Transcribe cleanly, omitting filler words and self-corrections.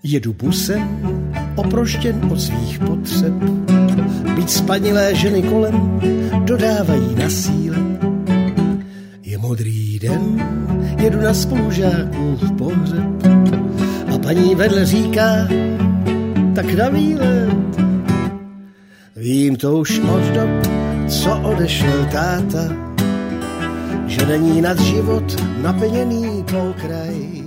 Jedu busem, oproštěn od svých potřeb. Byť spanilé ženy kolem dodávají na síle. Je modrý den, jedu na spolužáků v pohřeb. A paní vedle říká, tak na výlet. Vím to už od dob, co odešel táta, že není nad život naplněný pokraj.